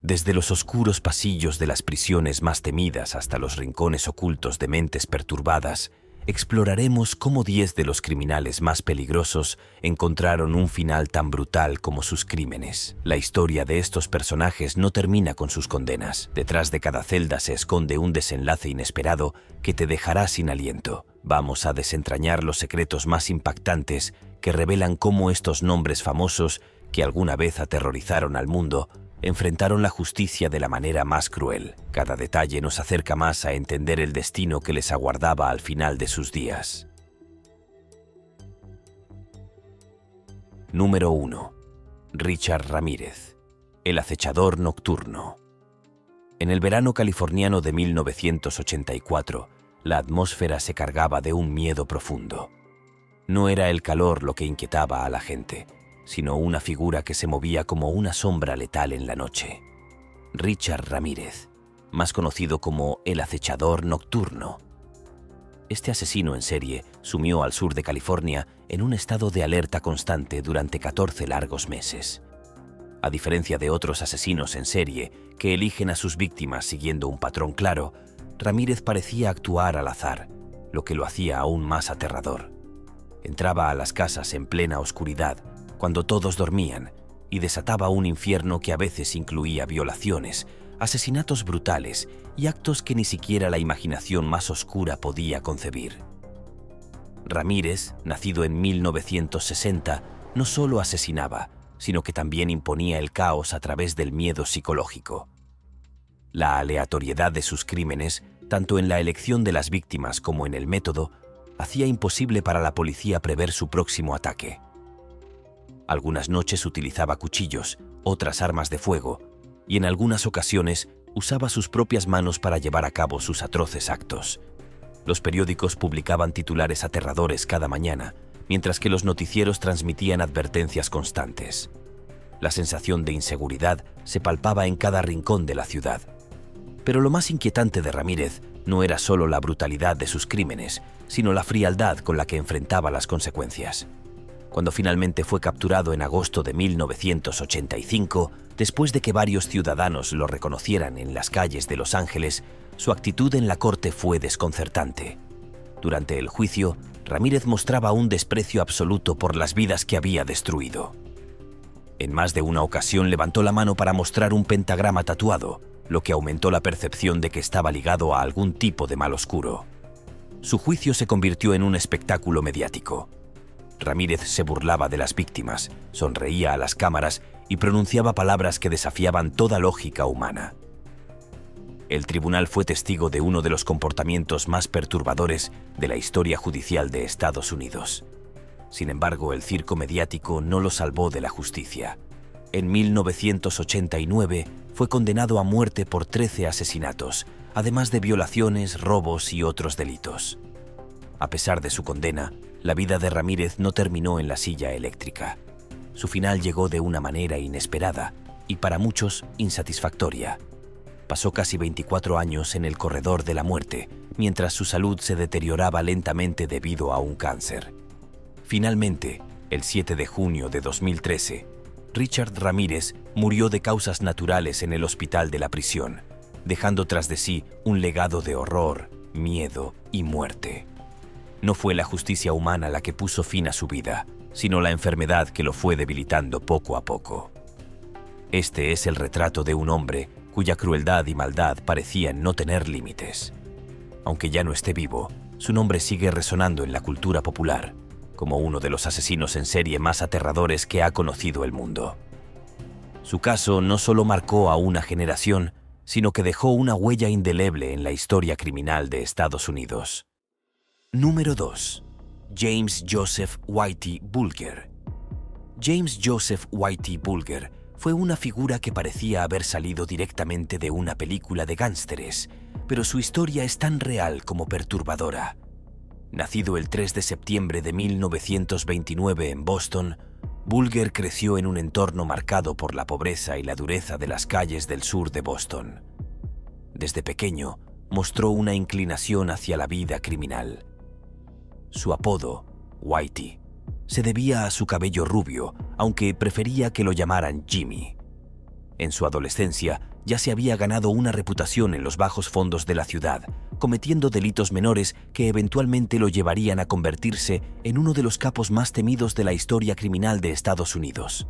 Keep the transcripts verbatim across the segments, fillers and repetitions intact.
Desde los oscuros pasillos de las prisiones más temidas hasta los rincones ocultos de mentes perturbadas, exploraremos cómo diez de los criminales más peligrosos encontraron un final tan brutal como sus crímenes. La historia de estos personajes no termina con sus condenas. Detrás de cada celda se esconde un desenlace inesperado que te dejará sin aliento. Vamos a desentrañar los secretos más impactantes que revelan cómo estos nombres famosos, que alguna vez aterrorizaron al mundo, enfrentaron la justicia de la manera más cruel. Cada detalle nos acerca más a entender el destino que les aguardaba al final de sus días. Número uno. Richard Ramírez, el acechador nocturno. En el verano californiano de mil novecientos ochenta y cuatro, la atmósfera se cargaba de un miedo profundo. No era el calor lo que inquietaba a la gente, sino una figura que se movía como una sombra letal en la noche. Richard Ramírez, más conocido como el acechador nocturno. Este asesino en serie sumió al sur de California en un estado de alerta constante durante catorce largos meses. A diferencia de otros asesinos en serie que eligen a sus víctimas siguiendo un patrón claro, Ramírez parecía actuar al azar, lo que lo hacía aún más aterrador. Entraba a las casas en plena oscuridad, cuando todos dormían, y desataba un infierno que a veces incluía violaciones, asesinatos brutales y actos que ni siquiera la imaginación más oscura podía concebir. Ramírez, nacido en mil novecientos sesenta, no solo asesinaba, sino que también imponía el caos a través del miedo psicológico. La aleatoriedad de sus crímenes, tanto en la elección de las víctimas como en el método, hacía imposible para la policía prever su próximo ataque. Algunas noches utilizaba cuchillos, otras armas de fuego, y en algunas ocasiones usaba sus propias manos para llevar a cabo sus atroces actos. Los periódicos publicaban titulares aterradores cada mañana, mientras que los noticieros transmitían advertencias constantes. La sensación de inseguridad se palpaba en cada rincón de la ciudad. Pero lo más inquietante de Ramírez no era solo la brutalidad de sus crímenes, sino la frialdad con la que enfrentaba las consecuencias. Cuando finalmente fue capturado en agosto de mil novecientos ochenta y cinco, después de que varios ciudadanos lo reconocieran en las calles de Los Ángeles, su actitud en la corte fue desconcertante. Durante el juicio, Ramírez mostraba un desprecio absoluto por las vidas que había destruido. En más de una ocasión levantó la mano para mostrar un pentagrama tatuado, lo que aumentó la percepción de que estaba ligado a algún tipo de mal oscuro. Su juicio se convirtió en un espectáculo mediático. Ramírez se burlaba de las víctimas, sonreía a las cámaras y pronunciaba palabras que desafiaban toda lógica humana. El tribunal fue testigo de uno de los comportamientos más perturbadores de la historia judicial de Estados Unidos. Sin embargo, el circo mediático no lo salvó de la justicia. En mil novecientos ochenta y nueve fue condenado a muerte por trece asesinatos, además de violaciones, robos y otros delitos. A pesar de su condena, la vida de Ramírez no terminó en la silla eléctrica. Su final llegó de una manera inesperada y para muchos insatisfactoria. Pasó casi veinticuatro años en el corredor de la muerte, mientras su salud se deterioraba lentamente debido a un cáncer. Finalmente, el siete de junio de dos mil trece, Richard Ramírez murió de causas naturales en el hospital de la prisión, dejando tras de sí un legado de horror, miedo y muerte. No fue la justicia humana la que puso fin a su vida, sino la enfermedad que lo fue debilitando poco a poco. Este es el retrato de un hombre cuya crueldad y maldad parecían no tener límites. Aunque ya no esté vivo, su nombre sigue resonando en la cultura popular, como uno de los asesinos en serie más aterradores que ha conocido el mundo. Su caso no solo marcó a una generación, sino que dejó una huella indeleble en la historia criminal de Estados Unidos. Número dos. James Joseph Whitey Bulger. James Joseph Whitey Bulger fue una figura que parecía haber salido directamente de una película de gángsteres, pero su historia es tan real como perturbadora. Nacido el tres de septiembre de mil novecientos veintinueve en Boston, Bulger creció en un entorno marcado por la pobreza y la dureza de las calles del sur de Boston. Desde pequeño, mostró una inclinación hacia la vida criminal. Su apodo, Whitey, se debía a su cabello rubio, aunque prefería que lo llamaran Jimmy. En su adolescencia, ya se había ganado una reputación en los bajos fondos de la ciudad, cometiendo delitos menores que eventualmente lo llevarían a convertirse en uno de los capos más temidos de la historia criminal de Estados Unidos.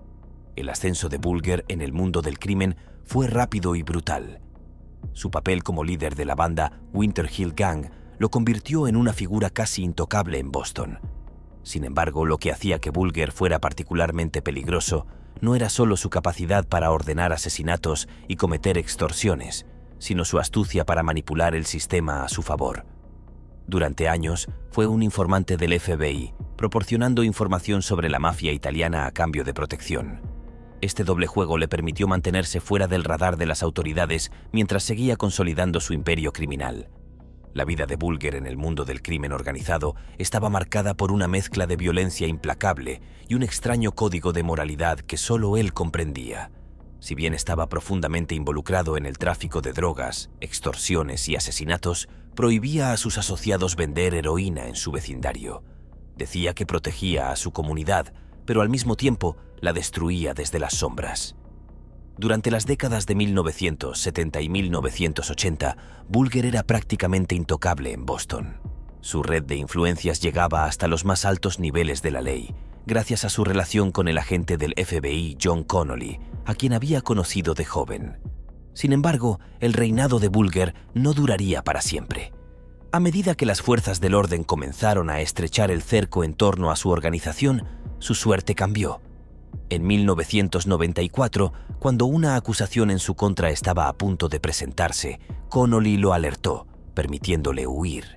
El ascenso de Bulger en el mundo del crimen fue rápido y brutal. Su papel como líder de la banda Winter Hill Gang lo convirtió en una figura casi intocable en Boston. Sin embargo, lo que hacía que Bulger fuera particularmente peligroso no era solo su capacidad para ordenar asesinatos y cometer extorsiones, sino su astucia para manipular el sistema a su favor. Durante años, fue un informante del F B I, proporcionando información sobre la mafia italiana a cambio de protección. Este doble juego le permitió mantenerse fuera del radar de las autoridades mientras seguía consolidando su imperio criminal. La vida de Bulger en el mundo del crimen organizado estaba marcada por una mezcla de violencia implacable y un extraño código de moralidad que solo él comprendía. Si bien estaba profundamente involucrado en el tráfico de drogas, extorsiones y asesinatos, prohibía a sus asociados vender heroína en su vecindario. Decía que protegía a su comunidad, pero al mismo tiempo la destruía desde las sombras. Durante las décadas de mil novecientos setenta y mil novecientos ochenta, Bulger era prácticamente intocable en Boston. Su red de influencias llegaba hasta los más altos niveles de la ley, gracias a su relación con el agente del F B I John Connolly, a quien había conocido de joven. Sin embargo, el reinado de Bulger no duraría para siempre. A medida que las fuerzas del orden comenzaron a estrechar el cerco en torno a su organización, su suerte cambió. En mil novecientos noventa y cuatro, cuando una acusación en su contra estaba a punto de presentarse, Connolly lo alertó, permitiéndole huir.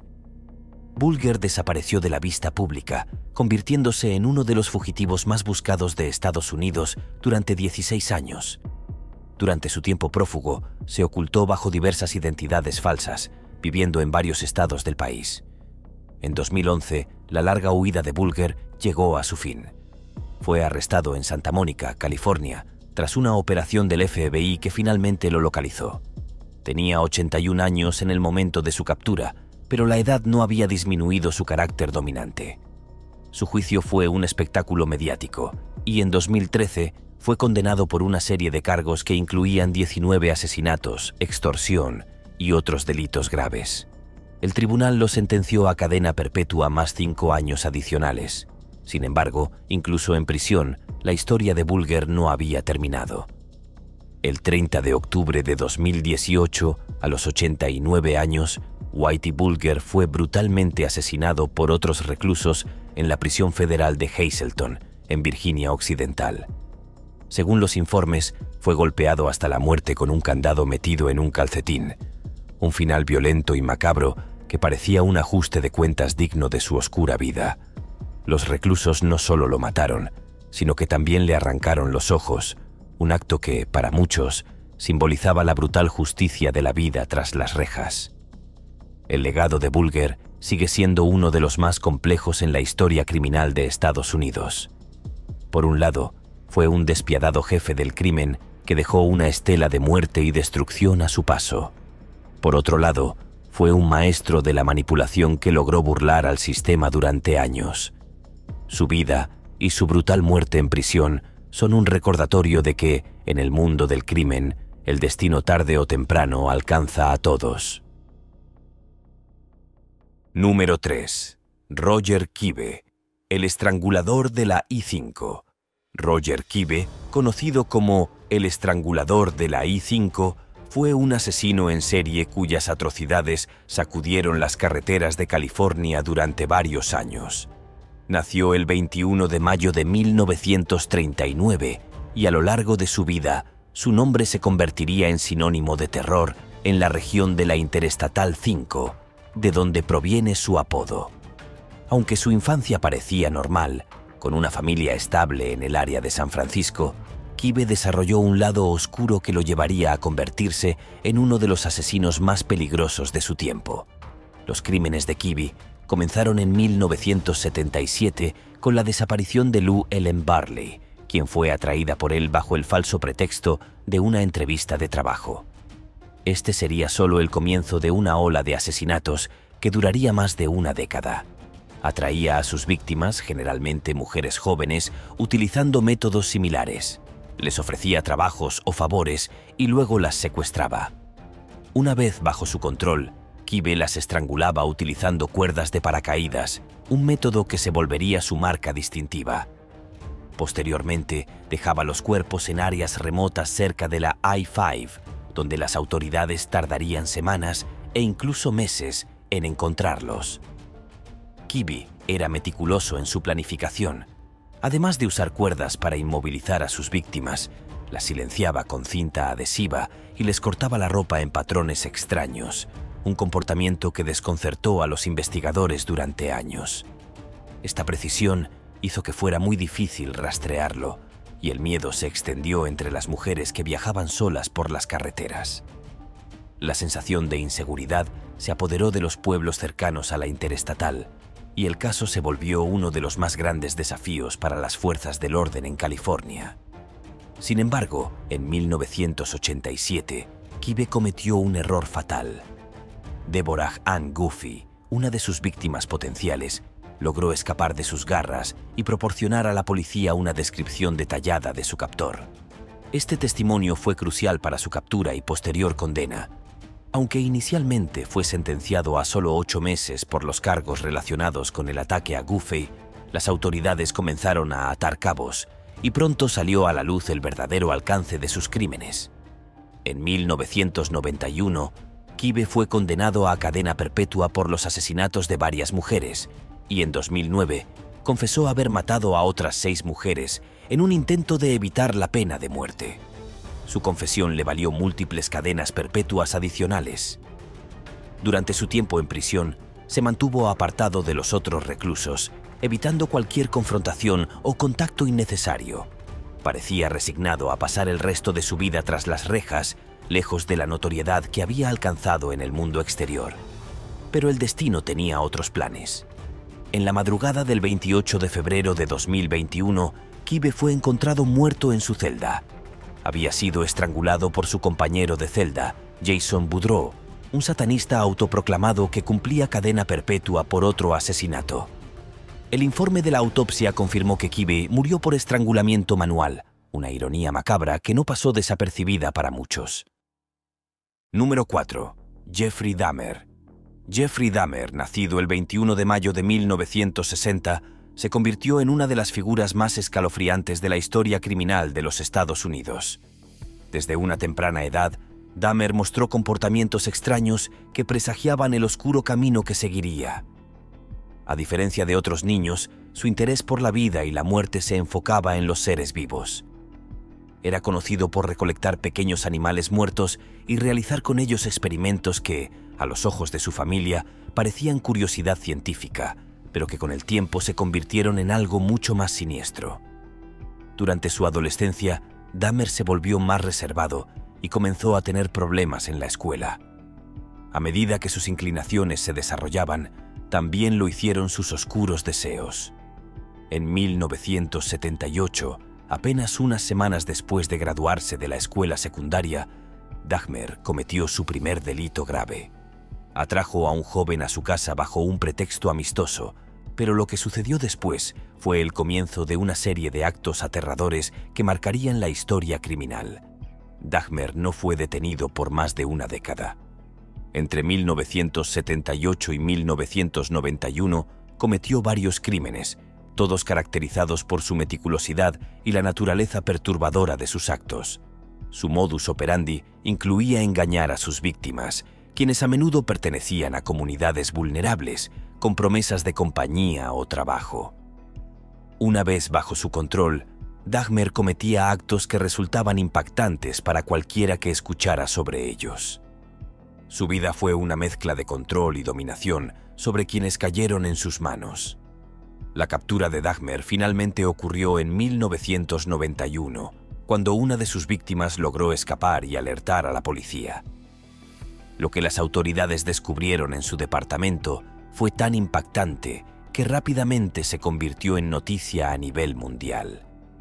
Bulger desapareció de la vista pública, convirtiéndose en uno de los fugitivos más buscados de Estados Unidos durante dieciséis años. Durante su tiempo prófugo, se ocultó bajo diversas identidades falsas, viviendo en varios estados del país. En dos mil once, la larga huida de Bulger llegó a su fin. Fue arrestado en Santa Mónica, California, tras una operación del F B I que finalmente lo localizó. Tenía ochenta y un años en el momento de su captura, pero la edad no había disminuido su carácter dominante. Su juicio fue un espectáculo mediático y en dos mil trece fue condenado por una serie de cargos que incluían diecinueve asesinatos, extorsión y otros delitos graves. El tribunal lo sentenció a cadena perpetua más cinco años adicionales. Sin embargo, incluso en prisión, la historia de Bulger no había terminado. El treinta de octubre de dos mil dieciocho, a los ochenta y nueve años, Whitey Bulger fue brutalmente asesinado por otros reclusos en la prisión federal de Hazleton, en Virginia Occidental. Según los informes, fue golpeado hasta la muerte con un candado metido en un calcetín. Un final violento y macabro que parecía un ajuste de cuentas digno de su oscura vida. Los reclusos no solo lo mataron, sino que también le arrancaron los ojos, un acto que, para muchos, simbolizaba la brutal justicia de la vida tras las rejas. El legado de Bulger sigue siendo uno de los más complejos en la historia criminal de Estados Unidos. Por un lado, fue un despiadado jefe del crimen que dejó una estela de muerte y destrucción a su paso. Por otro lado, fue un maestro de la manipulación que logró burlar al sistema durante años. Su vida y su brutal muerte en prisión son un recordatorio de que, en el mundo del crimen, el destino tarde o temprano alcanza a todos. Número tres. Roger Kive, el estrangulador de la I cinco. Roger Kive, conocido como el estrangulador de la I cinco, fue un asesino en serie cuyas atrocidades sacudieron las carreteras de California durante varios años. Nació el veintiuno de mayo de mil novecientos treinta y nueve y a lo largo de su vida, su nombre se convertiría en sinónimo de terror en la región de la Interestatal cinco, de donde proviene su apodo. Aunque su infancia parecía normal, con una familia estable en el área de San Francisco, Kive desarrolló un lado oscuro que lo llevaría a convertirse en uno de los asesinos más peligrosos de su tiempo. Los crímenes de Kive comenzaron en mil novecientos setenta y siete con la desaparición de Lou Ellen Barley, quien fue atraída por él bajo el falso pretexto de una entrevista de trabajo. Este sería solo el comienzo de una ola de asesinatos que duraría más de una década. Atraía a sus víctimas, generalmente mujeres jóvenes, utilizando métodos similares. Les ofrecía trabajos o favores y luego las secuestraba. Una vez bajo su control, Kibbe las estrangulaba utilizando cuerdas de paracaídas, un método que se volvería su marca distintiva. Posteriormente, dejaba los cuerpos en áreas remotas cerca de la I cinco, donde las autoridades tardarían semanas e incluso meses en encontrarlos. Kibbe era meticuloso en su planificación. Además de usar cuerdas para inmovilizar a sus víctimas, las silenciaba con cinta adhesiva y les cortaba la ropa en patrones extraños, un comportamiento que desconcertó a los investigadores durante años. Esta precisión hizo que fuera muy difícil rastrearlo, y el miedo se extendió entre las mujeres que viajaban solas por las carreteras. La sensación de inseguridad se apoderó de los pueblos cercanos a la interestatal, y el caso se volvió uno de los más grandes desafíos para las fuerzas del orden en California. Sin embargo, en mil novecientos ochenta y siete, Kibbe cometió un error fatal. Deborah Ann Guffey, una de sus víctimas potenciales, logró escapar de sus garras y proporcionar a la policía una descripción detallada de su captor. Este testimonio fue crucial para su captura y posterior condena. Aunque inicialmente fue sentenciado a solo ocho meses por los cargos relacionados con el ataque a Guffey, las autoridades comenzaron a atar cabos y pronto salió a la luz el verdadero alcance de sus crímenes. En mil novecientos noventa y uno, Kibbe fue condenado a cadena perpetua por los asesinatos de varias mujeres y en dos mil nueve confesó haber matado a otras seis mujeres en un intento de evitar la pena de muerte. Su confesión le valió múltiples cadenas perpetuas adicionales. Durante su tiempo en prisión, se mantuvo apartado de los otros reclusos, evitando cualquier confrontación o contacto innecesario. Parecía resignado a pasar el resto de su vida tras las rejas, lejos de la notoriedad que había alcanzado en el mundo exterior. Pero el destino tenía otros planes. En la madrugada del veintiocho de febrero de dos mil veintiuno, Kibbe fue encontrado muerto en su celda. Había sido estrangulado por su compañero de celda, Jason Boudreau, un satanista autoproclamado que cumplía cadena perpetua por otro asesinato. El informe de la autopsia confirmó que Kibbe murió por estrangulamiento manual, una ironía macabra que no pasó desapercibida para muchos. Número cuatro. Jeffrey Dahmer. Jeffrey Dahmer, nacido el veintiuno de mayo de mil novecientos sesenta, se convirtió en una de las figuras más escalofriantes de la historia criminal de los Estados Unidos. Desde una temprana edad, Dahmer mostró comportamientos extraños que presagiaban el oscuro camino que seguiría. A diferencia de otros niños, su interés por la vida y la muerte se enfocaba en los seres vivos. Era conocido por recolectar pequeños animales muertos y realizar con ellos experimentos que, a los ojos de su familia, parecían curiosidad científica, pero que con el tiempo se convirtieron en algo mucho más siniestro. Durante su adolescencia, Dahmer se volvió más reservado y comenzó a tener problemas en la escuela. A medida que sus inclinaciones se desarrollaban, también lo hicieron sus oscuros deseos. En mil novecientos setenta y ocho, apenas unas semanas después de graduarse de la escuela secundaria, Dahmer cometió su primer delito grave. Atrajo a un joven a su casa bajo un pretexto amistoso, pero lo que sucedió después fue el comienzo de una serie de actos aterradores que marcarían la historia criminal. Dahmer no fue detenido por más de una década. Entre mil novecientos setenta y ocho y mil novecientos noventa y uno cometió varios crímenes, todos caracterizados por su meticulosidad y la naturaleza perturbadora de sus actos. Su modus operandi incluía engañar a sus víctimas, quienes a menudo pertenecían a comunidades vulnerables, con promesas de compañía o trabajo. Una vez bajo su control, Dahmer cometía actos que resultaban impactantes para cualquiera que escuchara sobre ellos. Su vida fue una mezcla de control y dominación sobre quienes cayeron en sus manos. La captura de Dahmer finalmente ocurrió en mil novecientos noventa y uno, cuando una de sus víctimas logró escapar y alertar a la policía. Lo que las autoridades descubrieron en su departamento fue tan impactante que rápidamente se convirtió en noticia a nivel mundial.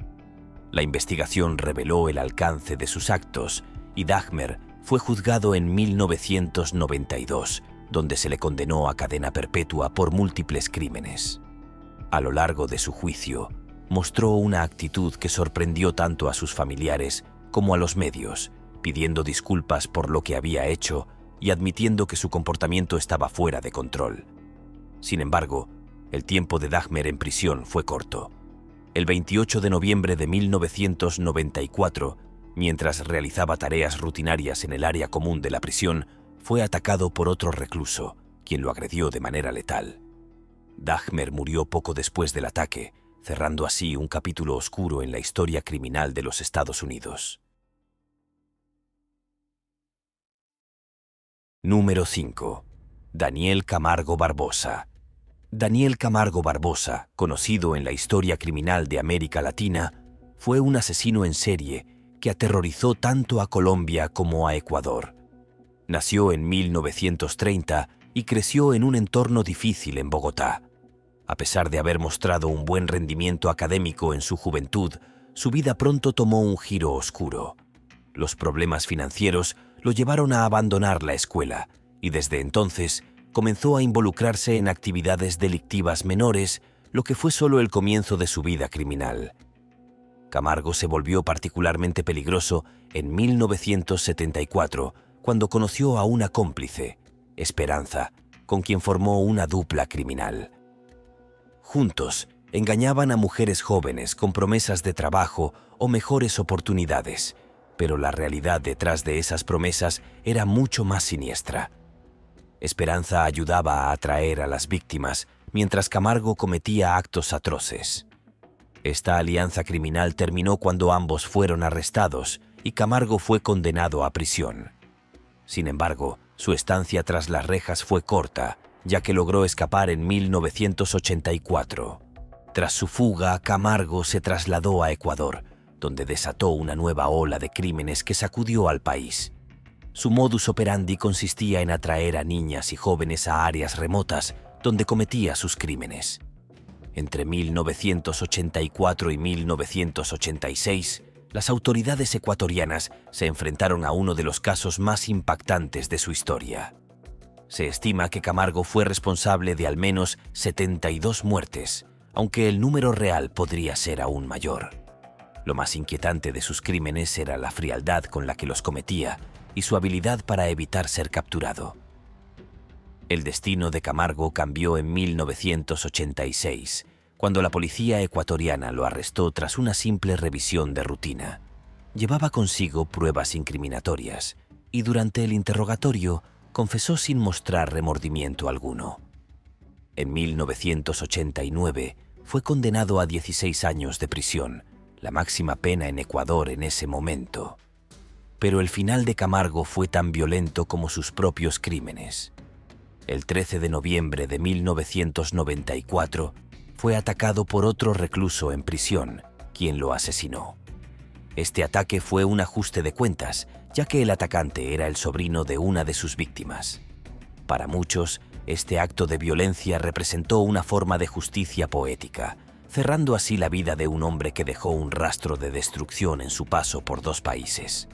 La investigación reveló el alcance de sus actos y Dahmer fue juzgado en mil novecientos noventa y dos, donde se le condenó a cadena perpetua por múltiples crímenes. A lo largo de su juicio, mostró una actitud que sorprendió tanto a sus familiares como a los medios, pidiendo disculpas por lo que había hecho y admitiendo que su comportamiento estaba fuera de control. Sin embargo, el tiempo de Dahmer en prisión fue corto. El veintiocho de noviembre de mil novecientos noventa y cuatro, mientras realizaba tareas rutinarias en el área común de la prisión, fue atacado por otro recluso, quien lo agredió de manera letal. Dahmer murió poco después del ataque, cerrando así un capítulo oscuro en la historia criminal de los Estados Unidos. Número cinco. Daniel Camargo Barbosa. Daniel Camargo Barbosa, conocido en la historia criminal de América Latina, fue un asesino en serie que aterrorizó tanto a Colombia como a Ecuador. Nació en mil novecientos treinta y creció en un entorno difícil en Bogotá. A pesar de haber mostrado un buen rendimiento académico en su juventud, su vida pronto tomó un giro oscuro. Los problemas financieros lo llevaron a abandonar la escuela y desde entonces comenzó a involucrarse en actividades delictivas menores, lo que fue solo el comienzo de su vida criminal. Camargo se volvió particularmente peligroso en mil novecientos setenta y cuatro, cuando conoció a una cómplice, Esperanza, con quien formó una dupla criminal. Juntos, engañaban a mujeres jóvenes con promesas de trabajo o mejores oportunidades, pero la realidad detrás de esas promesas era mucho más siniestra. Esperanza ayudaba a atraer a las víctimas, mientras Camargo cometía actos atroces. Esta alianza criminal terminó cuando ambos fueron arrestados y Camargo fue condenado a prisión. Sin embargo, su estancia tras las rejas fue corta, ya que logró escapar en mil novecientos ochenta y cuatro. Tras su fuga, Camargo se trasladó a Ecuador, donde desató una nueva ola de crímenes que sacudió al país. Su modus operandi consistía en atraer a niñas y jóvenes a áreas remotas donde cometía sus crímenes. Entre mil novecientos ochenta y cuatro y mil novecientos ochenta y seis, las autoridades ecuatorianas se enfrentaron a uno de los casos más impactantes de su historia. Se estima que Camargo fue responsable de al menos setenta y dos muertes, aunque el número real podría ser aún mayor. Lo más inquietante de sus crímenes era la frialdad con la que los cometía y su habilidad para evitar ser capturado. El destino de Camargo cambió en mil novecientos ochenta y seis, cuando la policía ecuatoriana lo arrestó tras una simple revisión de rutina. Llevaba consigo pruebas incriminatorias y durante el interrogatorio confesó sin mostrar remordimiento alguno. En mil novecientos ochenta y nueve fue condenado a dieciséis años de prisión, la máxima pena en Ecuador en ese momento. Pero el final de Camargo fue tan violento como sus propios crímenes. El trece de noviembre de mil novecientos noventa y cuatro fue atacado por otro recluso en prisión, quien lo asesinó. Este ataque fue un ajuste de cuentas, ya que el atacante era el sobrino de una de sus víctimas. Para muchos, este acto de violencia representó una forma de justicia poética, cerrando así la vida de un hombre que dejó un rastro de destrucción en su paso por dos países.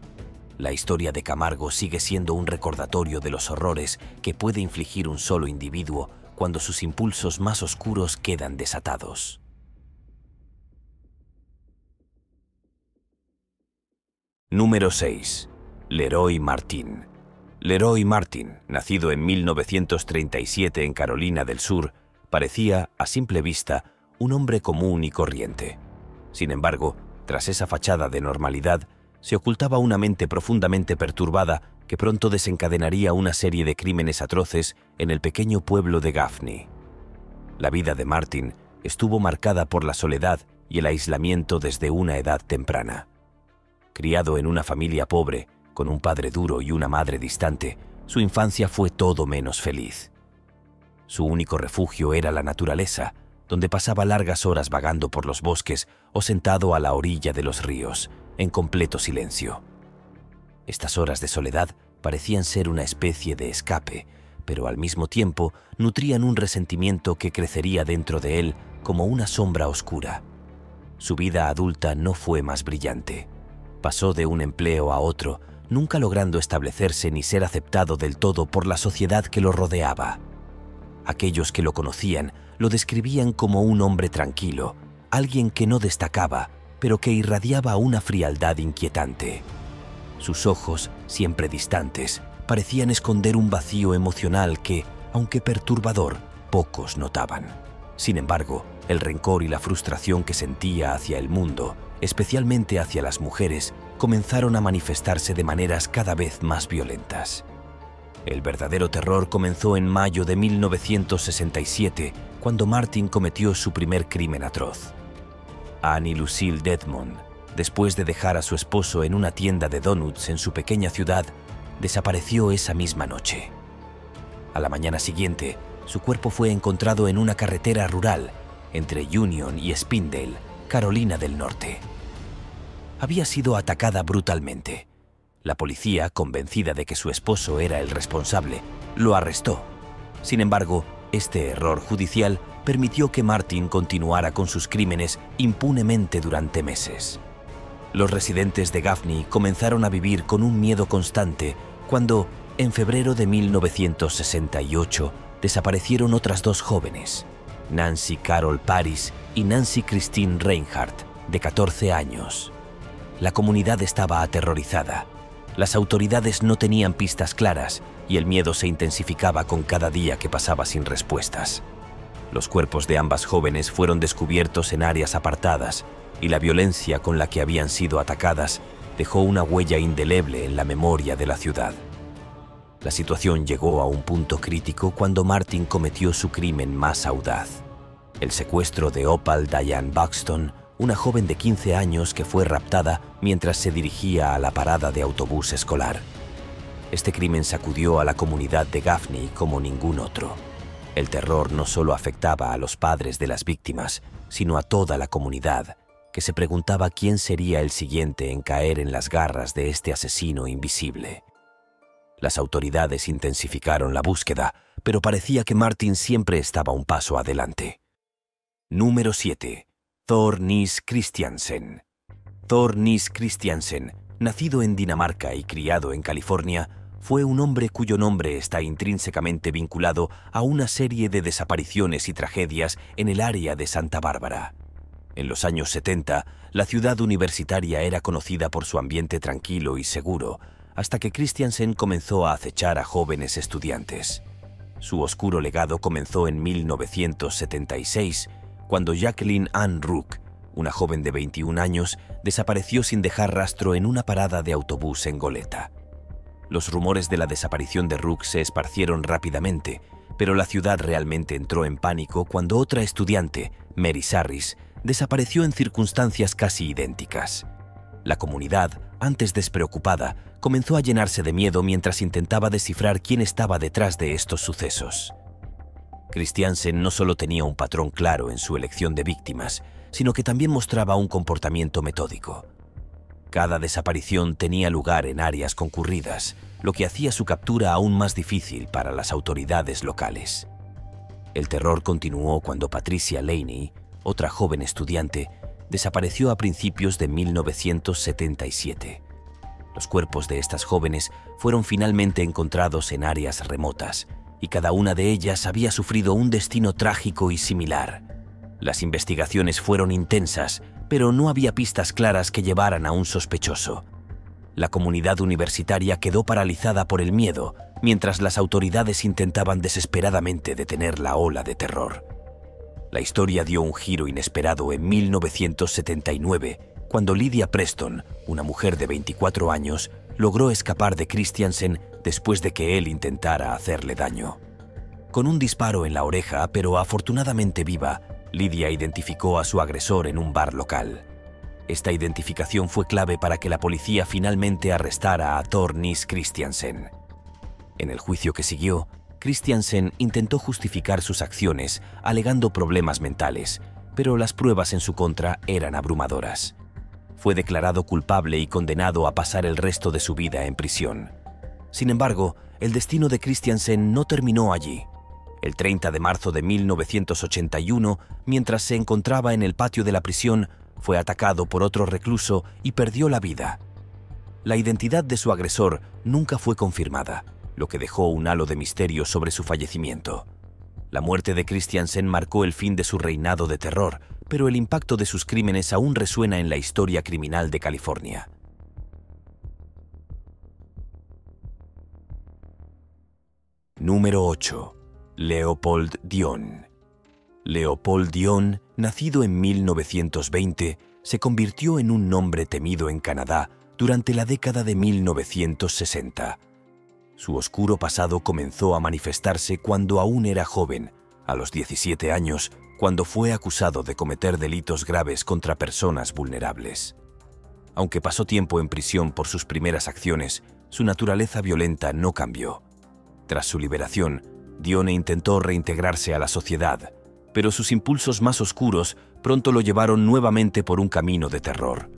La historia de Camargo sigue siendo un recordatorio de los horrores que puede infligir un solo individuo cuando sus impulsos más oscuros quedan desatados. Número seis. Leroy Martin. Leroy Martin, nacido en mil novecientos treinta y siete en Carolina del Sur, parecía, a simple vista, un hombre común y corriente. Sin embargo, tras esa fachada de normalidad, se ocultaba una mente profundamente perturbada que pronto desencadenaría una serie de crímenes atroces en el pequeño pueblo de Gaffney. La vida de Martin estuvo marcada por la soledad y el aislamiento desde una edad temprana. Criado en una familia pobre, con un padre duro y una madre distante, su infancia fue todo menos feliz. Su único refugio era la naturaleza, donde pasaba largas horas vagando por los bosques o sentado a la orilla de los ríos, en completo silencio. Estas horas de soledad parecían ser una especie de escape, pero al mismo tiempo nutrían un resentimiento que crecería dentro de él como una sombra oscura. Su vida adulta no fue más brillante. Pasó de un empleo a otro, nunca logrando establecerse ni ser aceptado del todo por la sociedad que lo rodeaba. Aquellos que lo conocían lo describían como un hombre tranquilo, alguien que no destacaba, pero que irradiaba una frialdad inquietante. Sus ojos, siempre distantes, parecían esconder un vacío emocional que, aunque perturbador, pocos notaban. Sin embargo, el rencor y la frustración que sentía hacia el mundo, especialmente hacia las mujeres, comenzaron a manifestarse de maneras cada vez más violentas. El verdadero terror comenzó en mayo de mil novecientos sesenta y siete, cuando Martin cometió su primer crimen atroz. Annie Lucille Dedmon, después de dejar a su esposo en una tienda de donuts en su pequeña ciudad, desapareció esa misma noche. A la mañana siguiente, su cuerpo fue encontrado en una carretera rural entre Union y Spindale, Carolina del Norte. Había sido atacada brutalmente. La policía, convencida de que su esposo era el responsable, lo arrestó. Sin embargo, este error judicial permitió que Martin continuara con sus crímenes impunemente durante meses. Los residentes de Gaffney comenzaron a vivir con un miedo constante cuando, en febrero de mil novecientos sesenta y ocho, desaparecieron otras dos jóvenes, Nancy Carol Paris y Nancy Christine Reinhardt, de catorce años. La comunidad estaba aterrorizada. Las autoridades no tenían pistas claras y el miedo se intensificaba con cada día que pasaba sin respuestas. Los cuerpos de ambas jóvenes fueron descubiertos en áreas apartadas y la violencia con la que habían sido atacadas dejó una huella indeleble en la memoria de la ciudad. La situación llegó a un punto crítico cuando Martin cometió su crimen más audaz: el secuestro de Opal Diane Buxton, una joven de quince años que fue raptada mientras se dirigía a la parada de autobús escolar. Este crimen sacudió a la comunidad de Gaffney como ningún otro. El terror no solo afectaba a los padres de las víctimas, sino a toda la comunidad, que se preguntaba quién sería el siguiente en caer en las garras de este asesino invisible. Las autoridades intensificaron la búsqueda, pero parecía que Martin siempre estaba un paso adelante. Número siete. Thor Nils Christiansen. Thor Nils Christiansen, nacido en Dinamarca y criado en California, fue un hombre cuyo nombre está intrínsecamente vinculado a una serie de desapariciones y tragedias en el área de Santa Bárbara. En los años setenta, la ciudad universitaria era conocida por su ambiente tranquilo y seguro, hasta que Christiansen comenzó a acechar a jóvenes estudiantes. Su oscuro legado comenzó en mil novecientos setenta y seis, cuando Jacqueline Ann Rook, una joven de veintiún años, desapareció sin dejar rastro en una parada de autobús en Goleta. Los rumores de la desaparición de Rook se esparcieron rápidamente, pero la ciudad realmente entró en pánico cuando otra estudiante, Mary Sarris, desapareció en circunstancias casi idénticas. La comunidad, antes despreocupada, comenzó a llenarse de miedo mientras intentaba descifrar quién estaba detrás de estos sucesos. Christiansen no solo tenía un patrón claro en su elección de víctimas, sino que también mostraba un comportamiento metódico. Cada desaparición tenía lugar en áreas concurridas, lo que hacía su captura aún más difícil para las autoridades locales. El terror continuó cuando Patricia Laney, otra joven estudiante, desapareció a principios de mil novecientos setenta y siete. Los cuerpos de estas jóvenes fueron finalmente encontrados en áreas remotas, y cada una de ellas había sufrido un destino trágico y similar. Las investigaciones fueron intensas, pero no había pistas claras que llevaran a un sospechoso. La comunidad universitaria quedó paralizada por el miedo, mientras las autoridades intentaban desesperadamente detener la ola de terror. La historia dio un giro inesperado en mil novecientos setenta y nueve, cuando Lydia Preston, una mujer de veinticuatro años, logró escapar de Christiansen después de que él intentara hacerle daño. Con un disparo en la oreja, pero afortunadamente viva, Lydia identificó a su agresor en un bar local. Esta identificación fue clave para que la policía finalmente arrestara a Thor Nils Christiansen. En el juicio que siguió, Christiansen intentó justificar sus acciones alegando problemas mentales, pero las pruebas en su contra eran abrumadoras. Fue declarado culpable y condenado a pasar el resto de su vida en prisión. Sin embargo, el destino de Christiansen no terminó allí. El treinta de marzo de mil novecientos ochenta y uno, mientras se encontraba en el patio de la prisión, fue atacado por otro recluso y perdió la vida. La identidad de su agresor nunca fue confirmada, lo que dejó un halo de misterio sobre su fallecimiento. La muerte de Christiansen marcó el fin de su reinado de terror, pero el impacto de sus crímenes aún resuena en la historia criminal de California. Número ocho. Leopold Dion. Leopold Dion, nacido en mil novecientos veinte, se convirtió en un nombre temido en Canadá durante la década de mil novecientos sesenta. Su oscuro pasado comenzó a manifestarse cuando aún era joven, a los diecisiete años, cuando fue acusado de cometer delitos graves contra personas vulnerables. Aunque pasó tiempo en prisión por sus primeras acciones, su naturaleza violenta no cambió. Tras su liberación, Dion intentó reintegrarse a la sociedad, pero sus impulsos más oscuros pronto lo llevaron nuevamente por un camino de terror.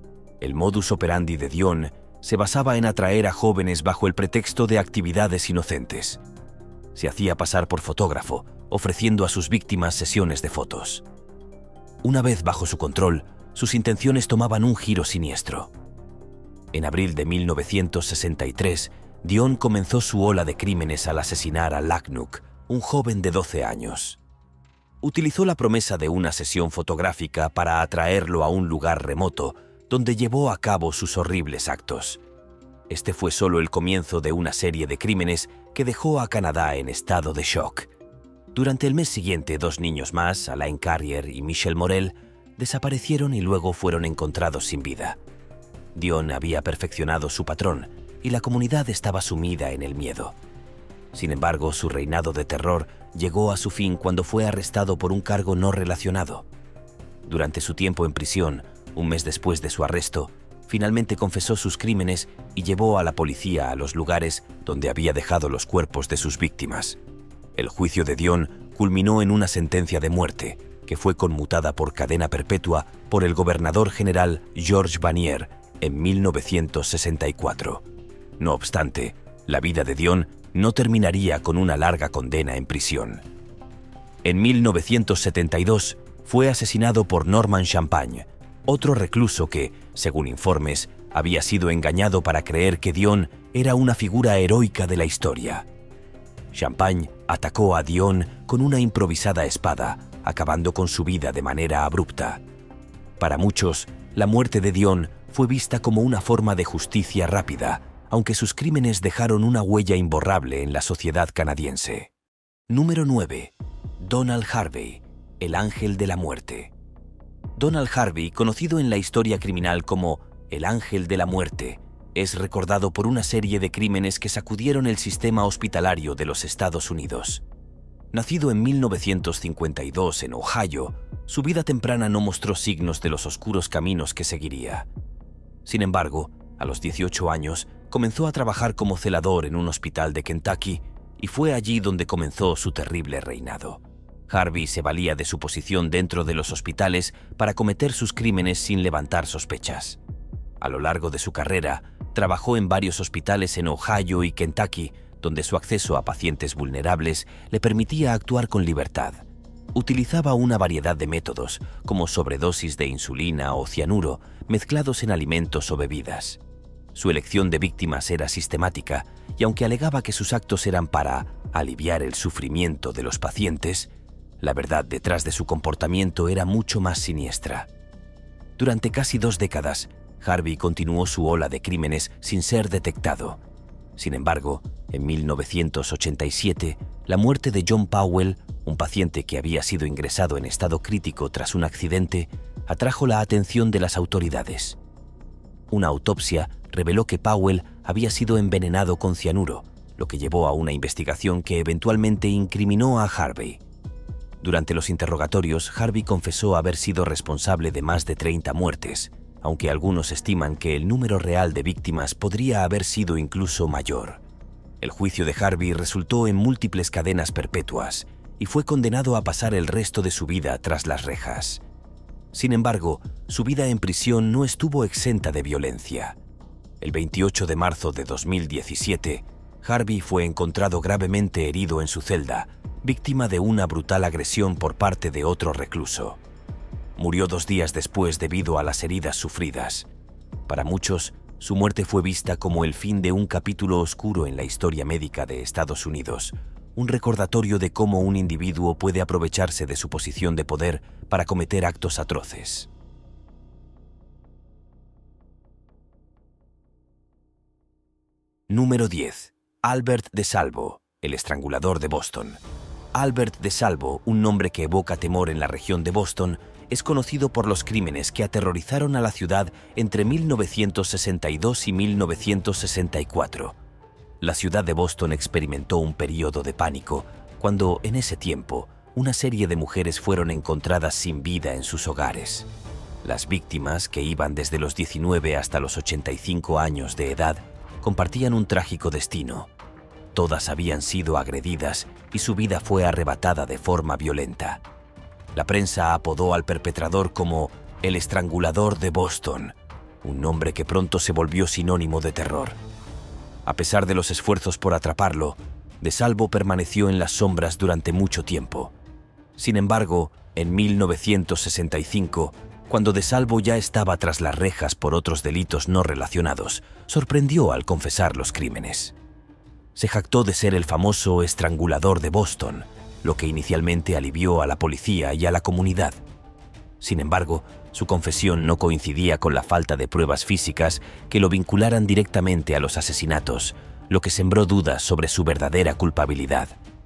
El modus operandi de Dion se basaba en atraer a jóvenes bajo el pretexto de actividades inocentes. Se hacía pasar por fotógrafo, ofreciendo a sus víctimas sesiones de fotos. Una vez bajo su control, sus intenciones tomaban un giro siniestro. En abril de mil novecientos sesenta y tres, Dion comenzó su ola de crímenes al asesinar a Lacknock, un joven de doce años. Utilizó la promesa de una sesión fotográfica para atraerlo a un lugar remoto, donde llevó a cabo sus horribles actos. Este fue solo el comienzo de una serie de crímenes que dejó a Canadá en estado de shock. Durante el mes siguiente, dos niños más, Alain Carrier y Michel Morel, desaparecieron y luego fueron encontrados sin vida. Dion había perfeccionado su patrón y la comunidad estaba sumida en el miedo. Sin embargo, su reinado de terror llegó a su fin cuando fue arrestado por un cargo no relacionado. Durante su tiempo en prisión, un mes después de su arresto, finalmente confesó sus crímenes y llevó a la policía a los lugares donde había dejado los cuerpos de sus víctimas. El juicio de Dion culminó en una sentencia de muerte, que fue conmutada por cadena perpetua por el gobernador general Georges Vanier en mil novecientos sesenta y cuatro. No obstante, la vida de Dion no terminaría con una larga condena en prisión. En mil novecientos setenta y dos fue asesinado por Norman Champagne, otro recluso que, según informes, había sido engañado para creer que Dion era una figura heroica de la historia. Champagne atacó a Dion con una improvisada espada, acabando con su vida de manera abrupta. Para muchos, la muerte de Dion fue vista como una forma de justicia rápida, aunque sus crímenes dejaron una huella imborrable en la sociedad canadiense. Número nueve. Donald Harvey, el ángel de la muerte. Donald Harvey, conocido en la historia criminal como el ángel de la muerte, es recordado por una serie de crímenes que sacudieron el sistema hospitalario de los Estados Unidos. Nacido en mil novecientos cincuenta y dos en Ohio, su vida temprana no mostró signos de los oscuros caminos que seguiría. Sin embargo, a los dieciocho años, comenzó a trabajar como celador en un hospital de Kentucky y fue allí donde comenzó su terrible reinado. Harvey se valía de su posición dentro de los hospitales para cometer sus crímenes sin levantar sospechas. A lo largo de su carrera, trabajó en varios hospitales en Ohio y Kentucky, donde su acceso a pacientes vulnerables le permitía actuar con libertad. Utilizaba una variedad de métodos, como sobredosis de insulina o cianuro, mezclados en alimentos o bebidas. Su elección de víctimas era sistemática, y aunque alegaba que sus actos eran para aliviar el sufrimiento de los pacientes, la verdad detrás de su comportamiento era mucho más siniestra. Durante casi dos décadas, Harvey continuó su ola de crímenes sin ser detectado. Sin embargo, en mil novecientos ochenta y siete, la muerte de John Powell, un paciente que había sido ingresado en estado crítico tras un accidente, atrajo la atención de las autoridades. Una autopsia reveló que Powell había sido envenenado con cianuro, lo que llevó a una investigación que eventualmente incriminó a Harvey. Durante los interrogatorios, Harvey confesó haber sido responsable de más de treinta muertes, aunque algunos estiman que el número real de víctimas podría haber sido incluso mayor. El juicio de Harvey resultó en múltiples cadenas perpetuas y fue condenado a pasar el resto de su vida tras las rejas. Sin embargo, su vida en prisión no estuvo exenta de violencia. El veintiocho de marzo de dos mil diecisiete, Harvey fue encontrado gravemente herido en su celda, víctima de una brutal agresión por parte de otro recluso. Murió dos días después debido a las heridas sufridas. Para muchos, su muerte fue vista como el fin de un capítulo oscuro en la historia médica de Estados Unidos, un recordatorio de cómo un individuo puede aprovecharse de su posición de poder para cometer actos atroces. Número diez. Albert DeSalvo, el estrangulador de Boston. Albert DeSalvo, un nombre que evoca temor en la región de Boston, es conocido por los crímenes que aterrorizaron a la ciudad entre mil novecientos sesenta y dos y mil novecientos sesenta y cuatro. La ciudad de Boston experimentó un periodo de pánico cuando, en ese tiempo, una serie de mujeres fueron encontradas sin vida en sus hogares. Las víctimas, que iban desde los diecinueve hasta los ochenta y cinco años de edad, compartían un trágico destino. Todas habían sido agredidas y su vida fue arrebatada de forma violenta. La prensa apodó al perpetrador como el estrangulador de Boston, un nombre que pronto se volvió sinónimo de terror. A pesar de los esfuerzos por atraparlo, DeSalvo permaneció en las sombras durante mucho tiempo. Sin embargo, en mil novecientos sesenta y cinco, cuando DeSalvo ya estaba tras las rejas por otros delitos no relacionados, sorprendió al confesar los crímenes. Se jactó de ser el famoso estrangulador de Boston, lo que inicialmente alivió a la policía y a la comunidad. Sin embargo, su confesión no coincidía con la falta de pruebas físicas que lo vincularan directamente a los asesinatos, lo que sembró dudas sobre su verdadera culpabilidad.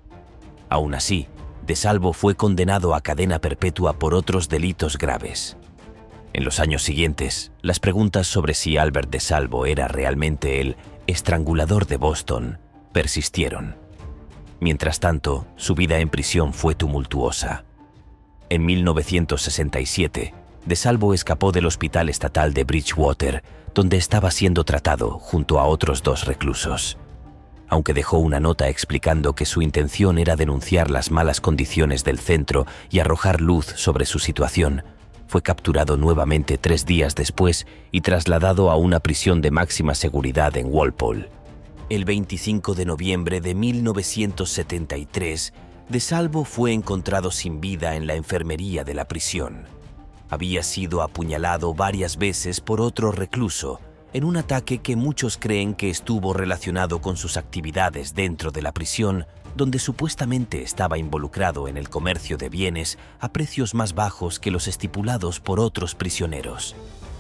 Aún así, DeSalvo fue condenado a cadena perpetua por otros delitos graves. En los años siguientes, las preguntas sobre si Albert DeSalvo era realmente el estrangulador de Boston persistieron. Mientras tanto, su vida en prisión fue tumultuosa. En mil novecientos sesenta y siete, DeSalvo escapó del hospital estatal de Bridgewater, donde estaba siendo tratado junto a otros dos reclusos. Aunque dejó una nota explicando que su intención era denunciar las malas condiciones del centro y arrojar luz sobre su situación, fue capturado nuevamente tres días después y trasladado a una prisión de máxima seguridad en Walpole. El veinticinco de noviembre de mil novecientos setenta y tres, DeSalvo fue encontrado sin vida en la enfermería de la prisión. Había sido apuñalado varias veces por otro recluso, en un ataque que muchos creen que estuvo relacionado con sus actividades dentro de la prisión, donde supuestamente estaba involucrado en el comercio de bienes a precios más bajos que los estipulados por otros prisioneros.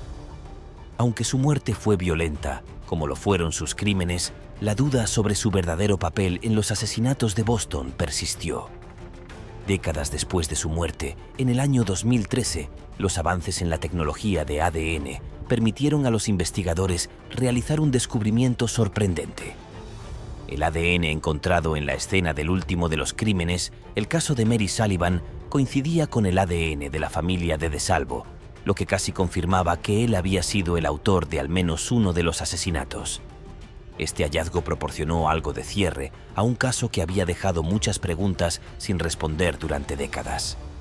Aunque su muerte fue violenta, como lo fueron sus crímenes, la duda sobre su verdadero papel en los asesinatos de Boston persistió. Décadas después de su muerte, en el año dos mil trece, los avances en la tecnología de A D N permitieron a los investigadores realizar un descubrimiento sorprendente. El A D N encontrado en la escena del último de los crímenes, el caso de Mary Sullivan, coincidía con el A D N de la familia de DeSalvo, lo que casi confirmaba que él había sido el autor de al menos uno de los asesinatos. Este hallazgo proporcionó algo de cierre a un caso que había dejado muchas preguntas sin responder durante décadas.